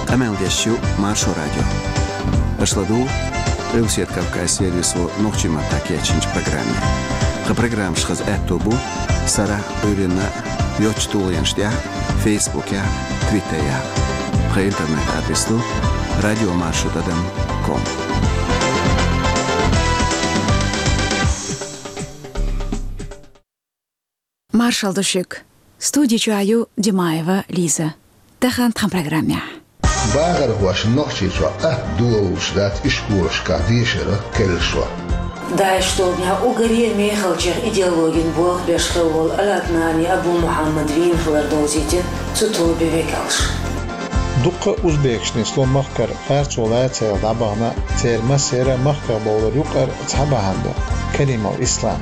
Амелдещу Маршо радио. Ашладу Русет Кавказ сервису Нохчима Такечинч программе. Программ шхаз этобу Сара Урина Йочтулянштя Фейсбуке, Твиттере. По интернет-адресу radiomarshutadam.com. Маршал Душик. Студия Чуаю Димаева Лиза. Тахан там программе. Багар ваш ночи шо дуушдат ишкуршка дишера келшо. Да, что меня угорел мехалчер идеологин бог бешхавол алатнани Абу Мухаммад вин хлардозитин цутоби векалш. Дукка Узбекшни слом махкар фарцулая цел дабана цел масера махкар болар юкар цабаханда Каримал Ислам.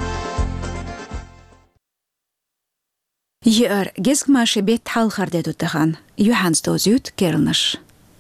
Яр гезгмаши бет хал хардеду тахан Юханс дозют кернаш.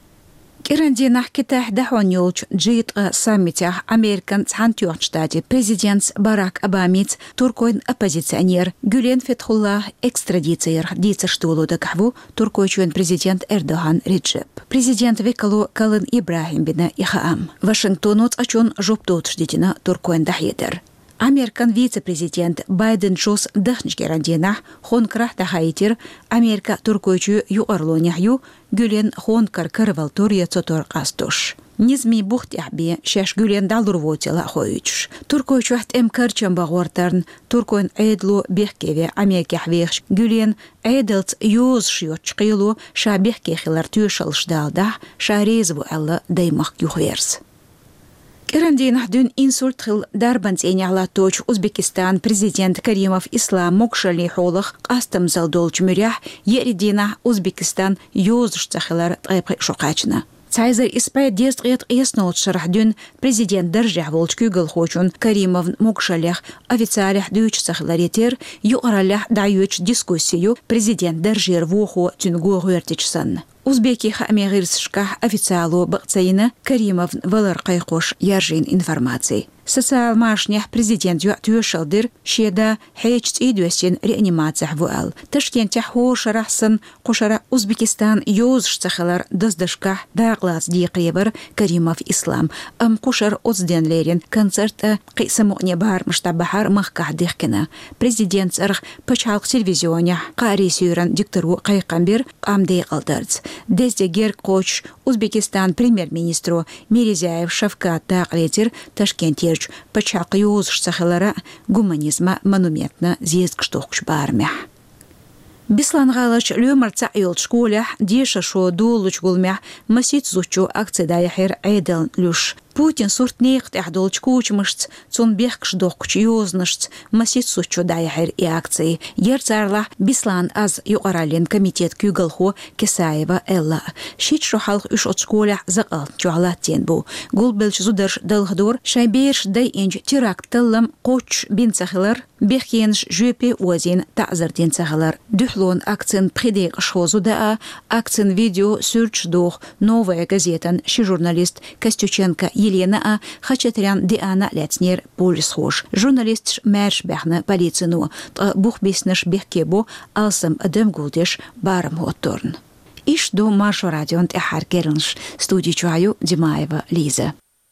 Керанди нахкитах дахонюлч джит саммитях Американ цхантюрчтади президент Барак Обамиц туркойн оппозиционер Гюлен Фетхуллах экстрадициер дицерштулу дакахву туркойчуен президент Эрдоган Реджеп. Президент Векалу Калын Ибрахим бина Ихаам. Вашингтонуц ачун жоптотшдитина туркойн дахедер. Американ вице-президент Байден Джос дахничгерандина хонкрах дахайтир Америка туркойчу юарлоняхю Гюлен хонкар карвалтория цотор кастуш. Низми бухт яхби шаш Гюлен далурвотила хойч. Туркойчу хт эмкарчан багвартарн туркойн эйдлу бехкеве Америка хвехш Гюлен эйдлц юз шьоч қилу ша бехкехилар тюшалшдалда ша резву алла даймах юхверс. Керандин хдун инсульт хил дарбанц эняла точ Узбекистан президент Каримов Ислам мокшали холах астам залдолч мурях еридина Узбекистан юзшцахилар тайпы шокачна. Цайзер испай дестгет эснолт шархдун президент держах волчку голхочун Каримов мокшалях официалях дюч сахиларитер юаралях даюч дискуссию президент держир воху тюнгу хуертичсан. Узбеки хамегирсшках официалу бакцаина Каримов валар кайкош яржин информации. Социал машнях президент юатюшалдир шеда хейчт идуесин реанимация вуал. Ташкентях хошарахсан кошара Узбекистан юзшцахалар даздашках дағлаз диқебар Каримов Ислам. Кошар озденлерин концерта қисамуне бар маштабахар махках дихкина. Президент сарх пачалк телевизионя қари сюран диктору қайқамбир амдей қалдарц. Дездегер коч Узбекистан премьер-министру Мирзияев Шавкат Тақлетир Ташкентер пачак юзшцахалара гуманизма монументна зезгштохш бармях. Бислангалач люмарца юлт школях диша шо дулуч гулмях масит зучу акцедаяхер айдел люш. Путин сурт нехт яхдолч кучмышц, цун бехкш дохкч юзнышц, масит зучу даяхер и акции. Ерцарлах Бислан аз юqaralin комитет кюгалхо Кесаева Элла. Шит шохалх уш от школях зақал чуалаттен бу. Гулбелч зударш далхдор шайберш дай инж теракт таллам коч бинцахилар бехкенш жөпе уазин ta'zardin цахилар. Духлон акцент предек шхозуда акцент видео сюрч дох новая газетан ши журналист Костюченко Елена Хачатрян Диана Лецнер полисхош. Журналист Мерш бехна полицину бух биснеш бехкебо алсам адем гулдеш барам хотторн. Иш до Маршо радионт эхар кернш студии Чуаю Димаева Лиза.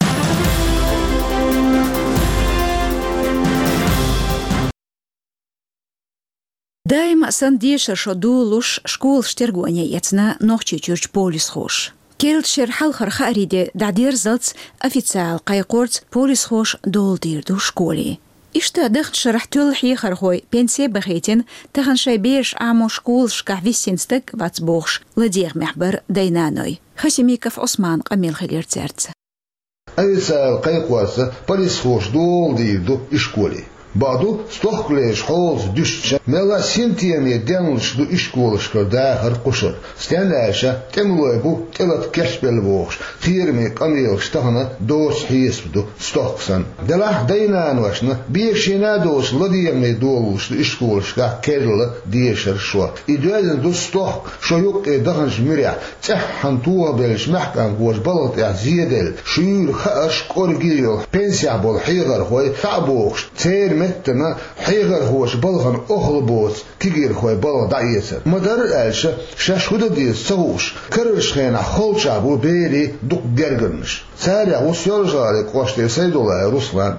Дайм сандеша шодулуш школ штергоня яцна нохчи чурч полис хош. Келтшер халхар хариде дадир залц официал кайкорц полис хош долдирду школе. Ишта дахт шарахтул хихар хой пенсия бахетин тахан шайбеш амо школ шках виссинстек вацбохш ладех мехбар дайнаной. Хасимиков Осман Камил Хилерцерц. Официал кайкорц полис хош долдирду и школе. Баду стохклеш холз дюшча мела синтиями денлш ду ишколшка дахар кушар стенлаша темлойбу телат кешбелвош фирми камил штахна дос хисбду стохсан дела дайнан вашна бешина дос ладиями долш ду ишколшка керла дешер шо идуазен ду стох шоюк даханш миря цахан туа белш محكم гош балат язидел шур хаш коргио пенсия бол хигар хой табош цер متنا حيغر هوش بلغن أخل بوت كيغير خوي بلغ دعيسر مدار الألشة شاشخودة دي السوش كرش خينا خلشا بو بيري دوك جرگرنش سارع وسيولجاري قوشتي سيدولا روسلان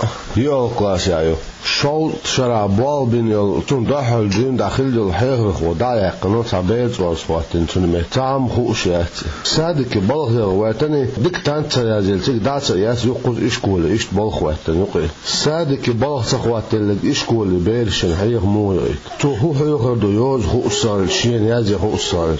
يو قاس يايو شول شراب والبين يل تون داخل جون داخل يل حيغر ودايا قنو تعبيت واسواتين تون مهتام خوشيات سادك بلغ يل واتني ديك تانتا يازيلتك داتا ياس يقوز إشكول إشت بلغ واتن يقوي سادك بلغ تخواتين لك إشكول بيرشن حيغ مويك تو هو حيغر دو يوز هو أصال شين يازي هو أصال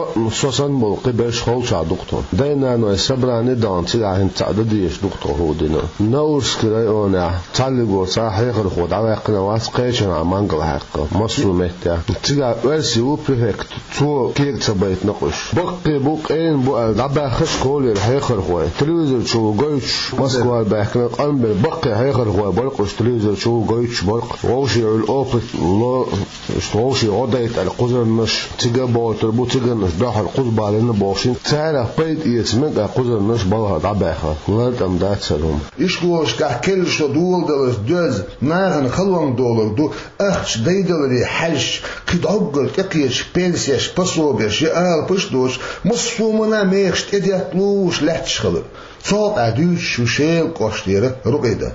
سوسن بلقي بيش خلشا دكتور دينا نو يسبراني دانتي عهن تعدديش دكتور هو دينا نورس كراي اونا تعلقو صاحيغر خود على قنوات قيشن عمانقل حقا مصرومت تيجا ورسي وبريفكت تو كيك تبايت نقش بقي بقين بقى دعبا خش كولي الحيخر خوي تلوزر شو قويتش مسكوا باكنا قلب بقي حيخر خوي برقش تلوزر شو قويتش برق ووشي الأوبت لا ووشي عضيت القزر النش تيجا باو تربو تيجا نش داح القزبة لنا بوشين تعرف بيت يسمك القزر النش بالها دعباها لا تمدات سلام إشكوش كحكيل شو دول دلس دوز ناغن خلوان دولار دو أخش ديدلري حلش قد عقل كقيش بنسيش بصوبيش يقال بشدوش مصومنا ميخش ادياتلوش لحتش خلر صوت عدوش وشيل قوشتيرة رقيدة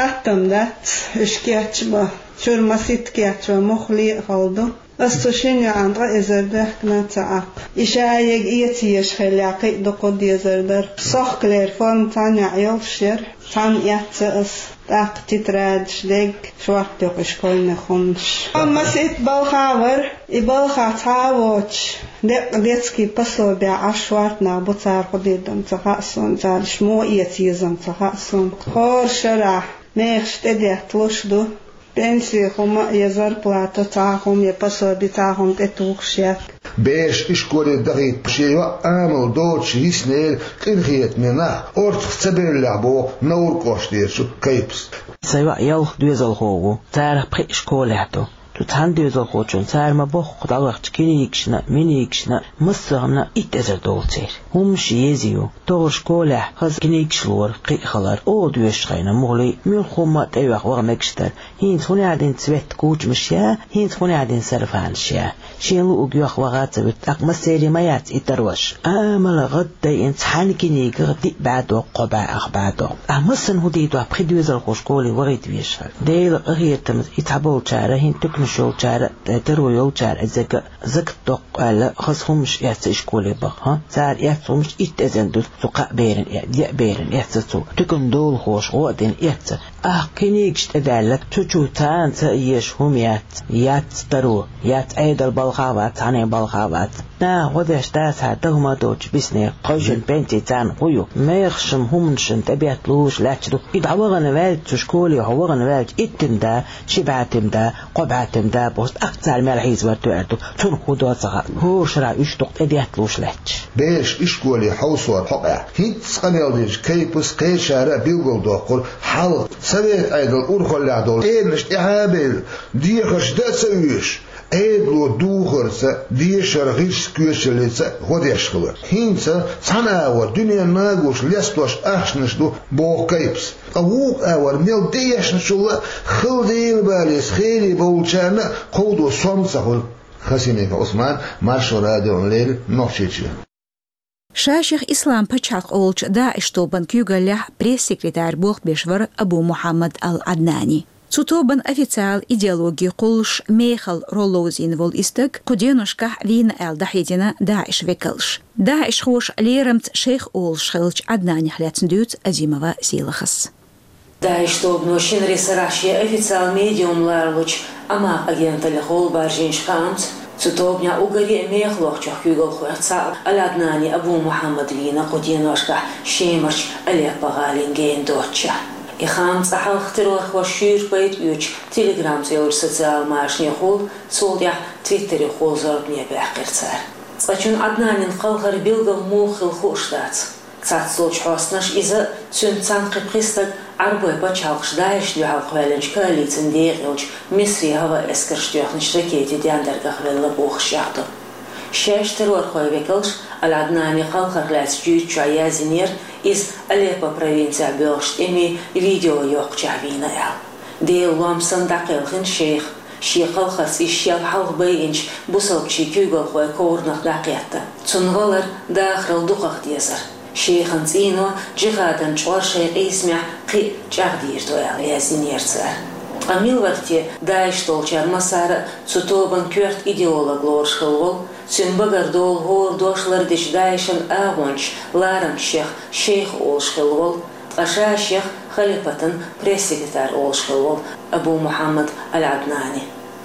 أحتمدت إشكياتش با شرمسيت كياتش مخلي خلدو أستشين عندها إزردة كناتعق إشاعيق إيتيش خلاقي دقود يزردر صح كلير فان تاني عيال شير تان يتأس تاق تترادش ديك شوارت يقش كل نخونش أما سيت بالخاور إبالخا تعاوش ديتسكي بسو بيع شوارت نابو تار قديدم تخاصون تارش مو إيتيزم تخاصون خور شرح ميخش تديت لشدو بنسي هما يزار بلاطة تاهم يبصر بتاهم تتوخشيك بيش إشكوري دقيق بشيوة آمل دوتش يسنيل كنخيت منه أرتخ تبير لعبو نور كوشتير شو كيبس سيوا يلخ دوزل خوغو تارخ بخي إشكولاتو تتحن دوزل خوچون تار ما بخ داغ تكينيكشنا مينيكشنا مصرنا إتزر دولتير همش يزيو توش كوله خز كينيكشلور قي خلر او دوش خينا مغلي ميل خوما تيوخ ورمكشتر هين تخوني عدين تسويت كوچ مشيا هين تخوني عدين سرفانشيا شيلو أجيوخ وغات بت أقمسيري مايات إتروش آمل غدا إنتحان كينيك غدي بعدو قبع أخبعدو أمسن هديدو أبخي دوزل خوش كولي وريد بيشهر ديل غير تمت إتحبول شارة هين تكنشول شارة ترويول شارة زك دوق على خصهمش ياتش كولي بخ سار ياتهمش إتزندو سقا بيرن يا بيرن ياتسو تكن دول خوش غودين يات كينيكش تدالك تشو تان تأيش هم يات ترو يات أيد البلخاوات عني بلخاوات نا ودش تاسع تهما دوج بسني قوشن بنتي تان قيو ما يخشم همنشن تبيت لوش لاتشدو إدعوغن والد تشكولي هوغن والد إتمدا شبعتمدا قبعتمدا بوست أكتر مالحيز ورتوعدو تون خدوات صغار هو شرع يشتوق تبيت لوش لاتش بيش إشكولي حوصور حقع هيت سقنيالديش كيبس قيشارة بيوغل دوقل حلق سبيت أيضا أرخل لعدول إينش إعابيل ديخش دا سويش أيضا دوخرسة ديشر غيش كيوشليسة وديشخلر هينسة سناور دنيا ناغوش لستوش أحشنشدو بوغ كيبس أووك أور ميل ديشنشولا خل ديل باليس خيلي بولشانا قودو صمسخل خسينيك عثمان مارشو راديو ليل نوشيتشي شاشيخ إسلام بچاق أولش داعش طوبان كيوغالح بريس-секретарь بوخ-بيشور أبو محمد العدناني. Цутobан официал идеологии قولش ميخل رولوزين вол истек قدينوشكح вин эл дахидина داعش векалш. داعش خوش ليرمت شيخ أولش خلش عدناني حلاتندوت أزيمова سيلخس. داعش طوبنوشين ريسراشي официал медиум ларлуч ама агента лехол баржинш камт Цутобня угари мехлохчах югал хуяца Аляднани Абу Мухаммад вина قدينوشكح شيمرش أليق بغالين دوتشا. إخام صحال اختراق وشير بيت يوش تليجرام تيور سوشيال ماشني خول صوليح تويتر خول زربني بأخر صار. صچون عدنان قلقر بيلغ موخل خوشدات. صات صوش حسنش إذا سنتان قبقستك عربي بچالش داعش لحق والنش كاليتن ديغلج مصري هوا اسكرش ديخنش ركيتي دياندرغ ولا بوخشاطو. شاش ترور خوي بكلش العدناني قلقر لاس جوش عيازينير إز أليبا провинция بيوشت إمي فيديو يوق جعبينا يال. ديل وامسن دقيقين شيخ شيخال خاص إشيال حلق بينش بوصل شيكوغل خوي كورنخ دقيقة تنغلر داخل دقق ديزر شيخن زينو جغادن شوار شيخ اسمع قي جغدير دوال يازين يرسر أميل وقتي دايش طولشار مسارة سوتوبن كورت إيديولوج لورشخلول سنبغر دول هور دوشلر ديش دايشن آغونش لارن شيخ أولشخلول أشا شيخ خليفتن بريسيكتار أولشخلول أبو محمد العدناني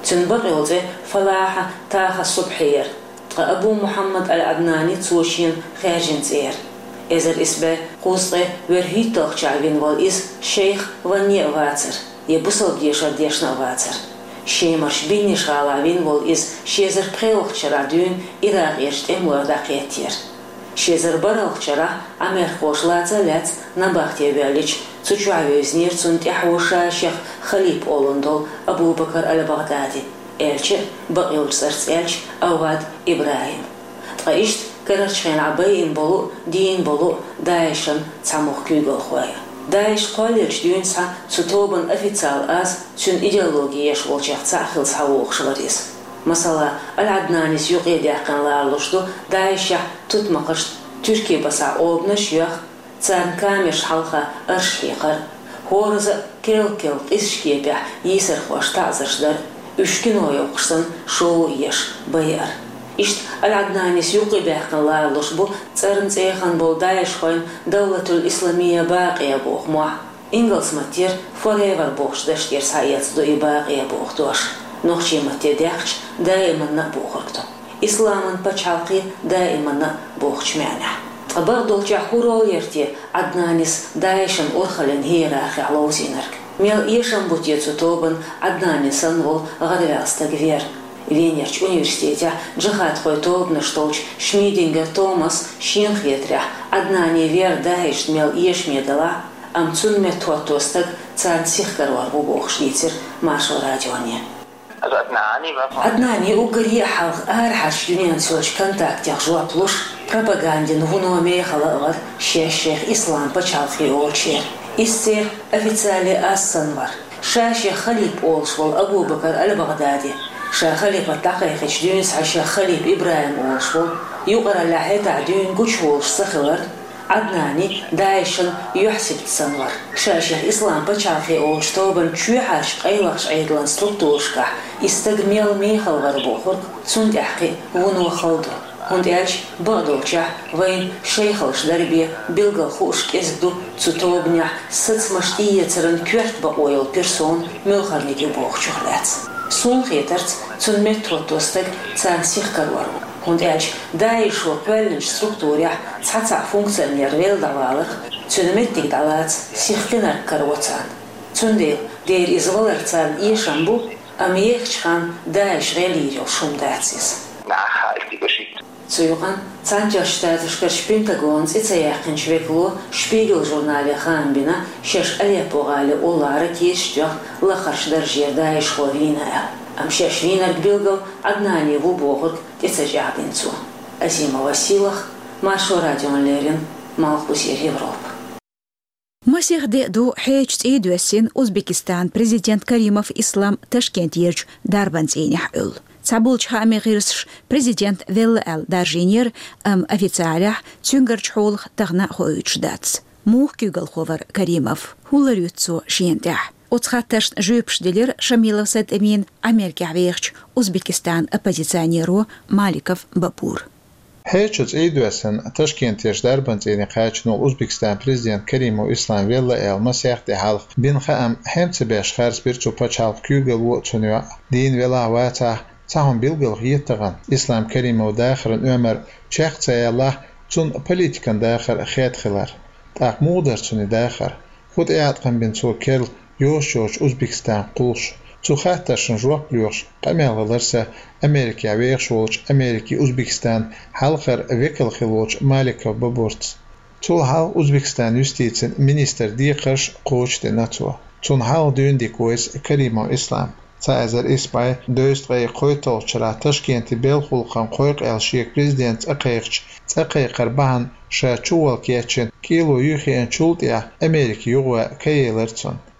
سنبغر فلاحة تاخ الصبحير أبو محمد العدناني توشين خارجين زير إذا إسبا قوصة ورهيت تغشعبين والإز شيخ وني واتر يبصل ديشر ديشنا واتر شيمرش بيني شغالابين والإز شيزر بخيلوخ شرادون إراغ يرشتم ورداقيتير شيزر براغ شرا أمير خوشلاتا لات نباختي باليش تشعوزنير تنتحوشا شيخ خليب أولندول أبو بكر البغدادي إلش بقيل سرس إلش أواد إبراهيم تغيشت كررشين عباين بلو دين بلو دايشن تساموخ كيغل خوايا دايش قاليش ديونسا سوتوبن أفيتال أز سن إيديولوجيا شغلشيخ تاخل سحووخ شغريس مثلا العدنانيس يقيد يحقن لارلوشدو دايشيح تتمقش تركي بسا أوبنش يخ تسان كاميش حلقة أرشيقر هورز كيل إسشكيبيح يسر خوش تعزرشدر أشكنو يوقشسن شو يش بيار إشت العدنانيس يقي بيحقن لارلوش بو تسرن تيخن بو دايش خوين دولة الإسلامية باقية بوخ موح إنجلس ماتير فوريفر بوخش دشتير سايات دو باقية بوخ دوش نوخشي ماتير ديخش دائما نبوخركتو إسلاما بچالقي دائما نبوخش معنا برضو جاهورو يرتي عدنانيس دايشن أرخلن هيراخي علوزينرك ميل إيشن بوتيتو توبن عدنانيسن وول غدوالستغفير Венерч университете джихад хой тобнаш толч Шмидингер Томас Шинхетрях одна невер даиш мел еш медала амцун метотостаг цан сихкарвар бубох шлицер Машу радионе. Одна не угори халх архаш юниан соч контактях жуаплуш пропагандин вуноме халавар шешех ислам пачалхи олчер. Иссер официали ассанвар. Шаши халиб олшвал Абу Бакр аль-Багдadi. شاخليب الدقيق جدونس عشا خليب إبراهيم أولشو يقرأ لحيت عدون قوش أولش سخور عدناني دايشن يحسب تسنور شاشة إسلام بچافي أولش توبن شو حرش قيلقش عيدلان ستركتورشكا استقميل ميخل غربوخورك سند أحقي ونو خلدو هند ألش بغدوشا وين شيخلش دربية بلغل خوشك إزدو تتوبنيح ستمشتية ترن كورت بقويل بيرسون ملخرنيكي بوخ شغلات سون خيترت تون متروتوستك تان سيخكالوارو هند ألش دايش وقبلنش ستركتوريح تحتع فونكسيونير ويل دوالق تون متك دالات سيخكنر كاروتان تون دير إزوالرتان إيشانبو أم يخشخان دايش غيليريو شومداتسيس Zuyuqan Tsanjashtatishkar Pentagon's itayaqin shveklu Spiegel jurnali xanbina shesh Aleppo-gali ullari keshjoq laqarshidar жерda ishxovina am sheshvinar bilgal adnani vuboqurk tetsajabincu Azima Vasilach Maшу радионлерин Малхусир Европа Масихде ду хечт идуэсин Узбекистан президент Каримов Ислам Ташкент ерч дарбанцейнях ул. Цабулчха амигирсш президент ВЛЛ даржинер официалях цюнгарчхолх тагна хоючдац. Мух кюгалховар Каримов хуларютсу шиентях. Оцхатташ жөпшделер Шамилов Сад Эмин Америка вехч Узбекистан оппозиционеру Маликов Бапур. هيتشوز إيدوسن تشكينت يش دربنتيني قاچنو أوزبكستان بريزيدنت كريمو إسلام ويلا مسيح دي حلق بين خام همت بيش خارج بيرچو پچالق كيوغل وطنوا دين ولا واتا تاهم بيلغل غيتغن إسلام كريمو داخرن أمر چيخ تايالله تون بوليتيكن داخر خيات خلار تاق مودر توني داخر خود اعتقن بين تو كيرل يوش أوزبكستان قولش تو خاطرشن جواب ليوش قماللرسه أمريكا ويخشولش أمريكي أوزبكستان حلقر وكل خلوش مالكة ببورت تول حال أوزبكستان يستيتسن منيستر ديقرش قوش دي ناتو تون حال دون دي كويس كريمو إسلام تازر إسباي دوستغي قويتول شرا تشكينتي بيلخولقان قويق الشيك بريزيدنت أقيقش تقيقر بان شا چوال كيتشن كيلو يوخي ان چولتيا أمريكي يغوى كييلرتون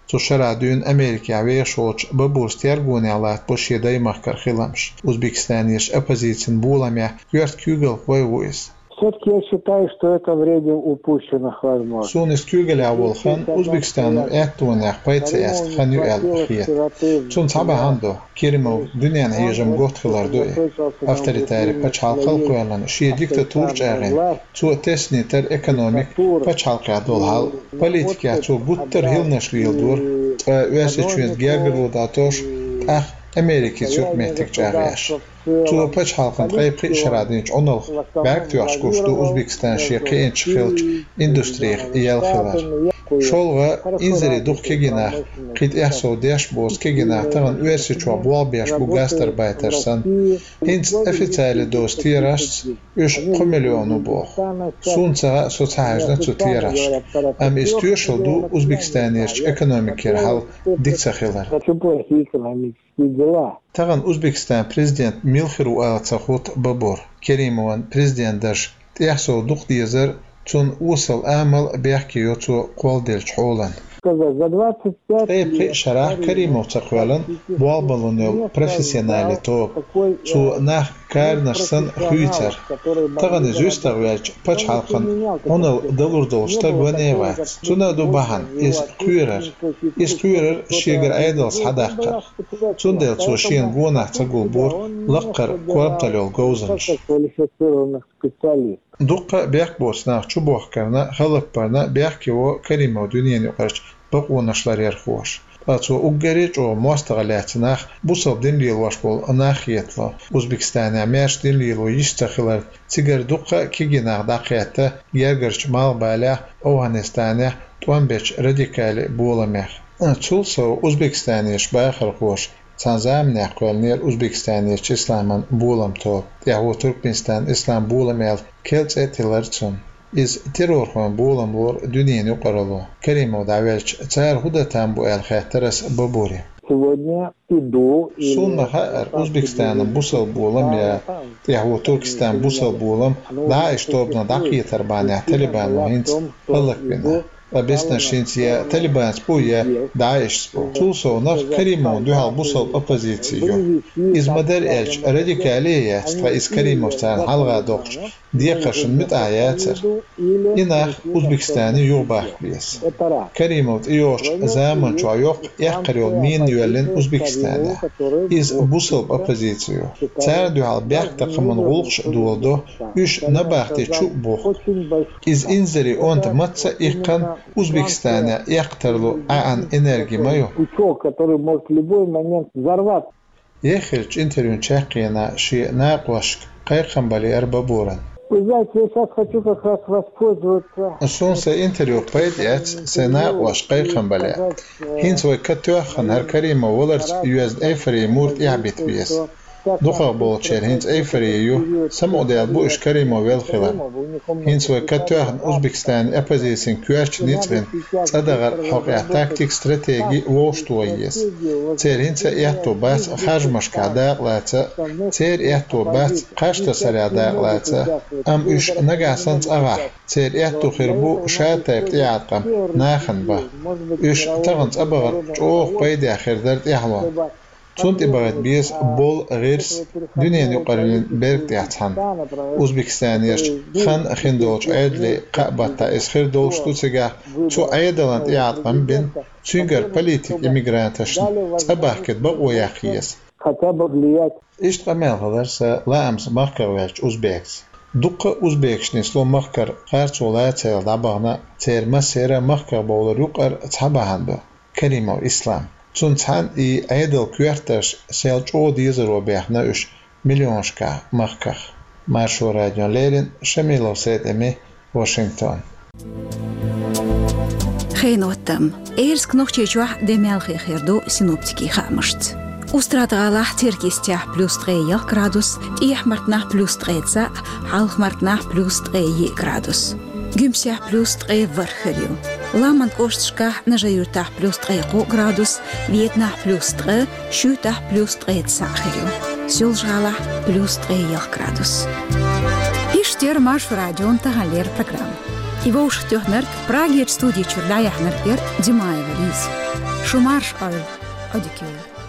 شرادون أمريكا ويشوش ببوست يرغوني على بوشي دايمخكر خلمش أوزبكستانيش أبوزيتين بولاميا يورت كيوغل ويويس. Все-таки я считаю, что это время упущенных возможностей. Сунис кюгель аволхан Узбекистану эттунях пайцест ханю элхиет. Сун сабахандо Керимов дунян хижем готхилардуи. Авторитари пачхалқал куялан ши диктатур чагын. Су теснитер экономик пачхалқа долхал. Политика су буттер хилнаш вилдур. Уэсичует гергерудатош ах Америки сюртметтик чагыяш. تو پچ حلقن قیب شرادینچ آنال برگ تویش گوشتو ازبکستان شیقی اینچ خیلچ اندستریخ ایال خیلر. شولغا اینزری دوخ کگیناخ قید احسو دیش بوز کگیناخ تغن اویرسی چوا بوال بیش بو گاستر بایترسن. هینز افیتایل دوز تیراشت اش قمیلیونو بوخ. سونسا سوتاجنا تو تیراشت. ام استیوشل دو ازبکستانیرچ اکنومیکیر حال دیکسا خیلر. تغن ازبکستان پرزیدنت میلخرو آلتساخوت بابور كريموان بريزيدنتش تيحسو دوق ديزر تون وصل آمل بيحكيو تو قول ديلش حولان. قيب شرح كريمو تقوالن بوالبالونيو بروفيسيونالي توب تو ناخ كارنشسن خويتر تغني زوستغوالج باش حلقن اونو دلور دولشتا بونيوات تونا دو باهن إز كويرر شيغر ايدلس حداقر تون ديل تو شين بوناح تقول بور لقر كوابتاليول غوزنش دوقة بيحكبوس ناخ چوبوخ كرنا خلق برنا بيحكيو كريمو دنيان يقرش بقونشلار يرخوش أتو أوغريج أو مواستغلات ناخ بوصل دين ليلواش بول أناخيتلا أوزبكستان عماش دين ليلو يشتخلر تيجر دوقة كيجي ناخ داقياتا يرغرش مال بالا أو هنستانيح توان بيش راديكالي بولاميخ تولسو أوزبكستانيش باخر خوش تنظام نقلنير أوزبكستانيش إسلامان بولام توب يهو تركمنستان إسلام بولاميل كيلت اتلرتون إز تيرورخون بولاملور دنيا يقرلو كريمو دعوالش تار هدا تنبو الخاترس ببوري سون خائر أوزبكستان بوصل بولام يا يهو تركستان بوصل بولام داعش توبنا دقية تربانيا تاليبان وهينت خلق بنا وبسنا شينتيا تاليبان سبويا داعش سبو تولسو نخ كريمو دوحال بوصل أوبوزيتيو إز مدار إلش راديكالية فإز كريمو ستان حلغا دوخش ديقشن متعياتر إناخ أوزبكستاني يوباخ بيس كريمو إيوش زامن شو يوق يحقريو مين يولن أوزبكستاني إز بوصل أوبوزيتيو تار دوحال بيح تقمن غلقش دولدو إش نباختي شو بوخ إز إنزري أونت متسا إيقان أوزبكستاني يقترلو عن إنرجي مايو يخرج انتريون شاقينا شي ناقوشك قيقن بالي أربابورن Вы знаете, я сейчас хочу как раз воспользоваться... Солнце интервью пойдет, сена вошкай хамбаля. Хинц вы катюахан харкарима воларц USD фри мурт ябит бис. Духа болчер хинц эйфрию самодел бу ишкарима велхила. Хинц вы катюахан Узбекистан оппозицион кюач нитвен цадагар хакя тактик стратегии воштуайес. Цер хинц яхту бас хажмашка дaqlaца. Цер яхту бас qashta sara daqlaca. أم إيش نجاسنت أغا تير إحتو خربو شاتيب تيعقم ناخن با إيش تغنت أبغر جوخ بيدي آخر درد إحوان تونت إبغت بيس بول غيرس دنيا يقارن برق تيعتحن أوزبكستان يرش خان خندوش عيدلي قابتا إسخير دولش توتيغا تو عيدلان تيعقم بين تنجر بوليتيك إميغرانتشن تباه كتبق وياخيس إيش تقمال هذا لا أمس ماركر ويرش أوزبكس دقة أوزبكشني سلو مخكر قارت ولاية تيل دابغنا تير مسيرة مخكر بولر يقر تحبهن با كريمو إسلام تنتحن إي عيدل كويرتش سيلج او ديزرو بيحنا إش مليونشكا مخكر مارشو راديو ليلين شميلو سيد إمي واشنطن خينوتم إيرسك نوخشي جوح ديميال خيردو سينوبتيكي خامشت Устратгалах Тиркистях плюс 3 градус, Ихмартнах плюс 3, Халхмартнах плюс 3 градус. Гюмсях плюс 3 вархарю. Ламан Кошчках Нажаюртах плюс 3 градус, Вьетнах плюс 3, Шютах плюс 3 сахарю. Сюлжгалах плюс 3 градус. Иштер маш радион тагалер программ. Его уж тёхнерк Праге студии Чурляяхнеркер Димаева Лиз. شمارش آل أديكيول